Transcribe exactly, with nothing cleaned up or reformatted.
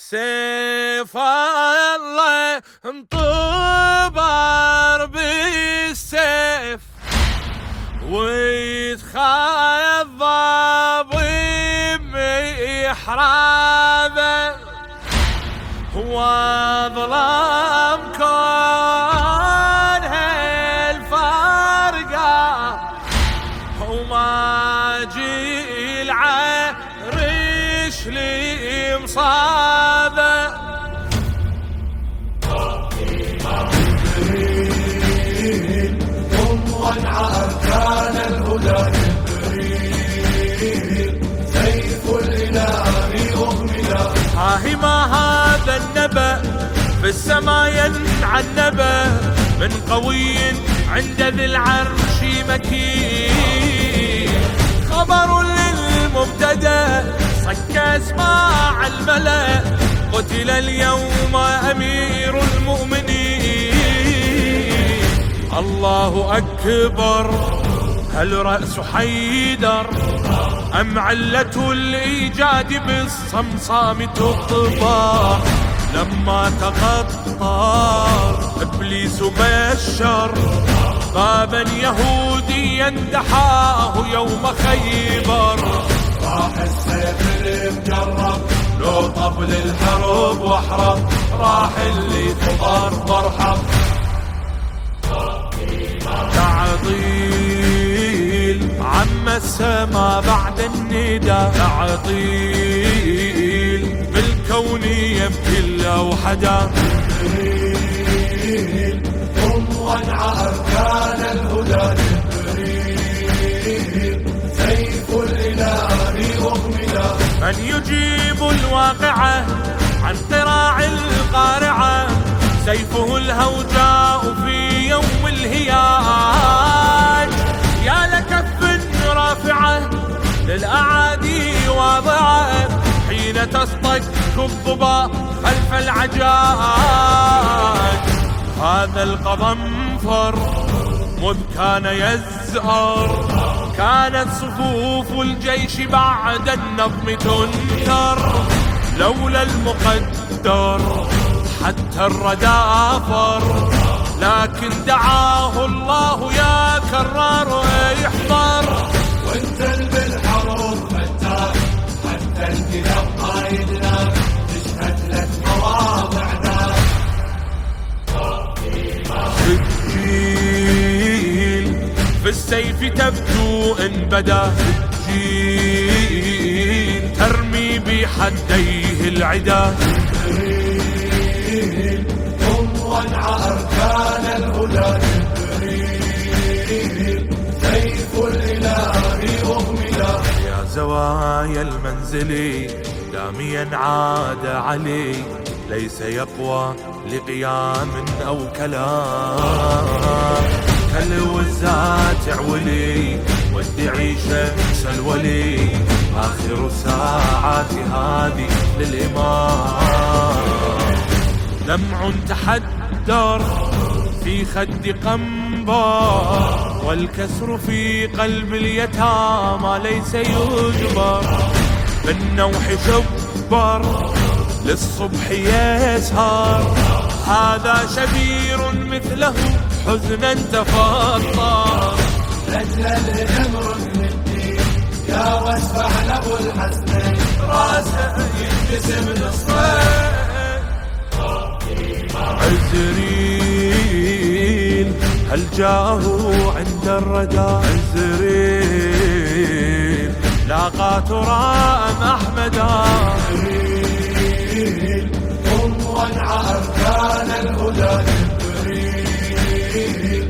سيف الله انطبر بالسيف ويتخضب بمحرابه وظلام كون هالفرقة وما جي العرش لي مصابه أركان الهدى جبريل سيف الإله أهملا. هاهي ما هذا النبأ في السماء ينعنبه من قوي عند ذي العرش مكين خبر للمبتدأ صك اسماع الملأ قتل اليوم أمير المؤمنين. الله أكبر هل رأس حيدر أم علة الإيجاد بالصمصام تطبع لما تغطى إبليس بشر بابا يهوديا دحاه يوم خيبر. راح السيف المجرب لو طبل الحرب واحرب راح اللي تضر مرحب. تعطيل عم السما بعد الندى تعطيل بالكون يبكي وحدا. قم وانع أركان الهدى جبريل سيف الإله أهملا. من يجيب الواقعة عن قراع القارعة سيفه الهوجاء في يوم الهياج. يا لكف رافعة للأعادي واضعة حين تصطك الضبا خلف العجاج. هذا القضنفر مذ كان يزأر كانت صفوف الجيش بعد النظم تنثر لولا المقدر حتى الردافر لكن دعاه الله يا كرار احضر. وانزل بالحروب فتاك حتى الكلاب قايدنا تشهد لك مواضعنا. سجيل في السيف تبدو ان بدا سجيل ترمي بحديه العدا. قم وانع أركان الهدى جبريل سيف الإله أهملا. يا زوايا المنزل داميا عاد علي ليس يقوى لقيام أو كلام كلو الزات عولي وادعي شمس الولي آخر ساعات هذه للإمام. دمع تحدر في خد قنبر والكسر في قلب اليتامى ليس يجبر. بالنوح شبر للصبح يسهر هذا شبير مثله حزنا تفطر. لجل الأمر من الدين يا واسفع لأبو الحسنين راسه ينقسم نصفين. عزريل هل جاءه عند الردى عزريل لاقى ترام أحمدا. قم وانع أركان الهدى جبريل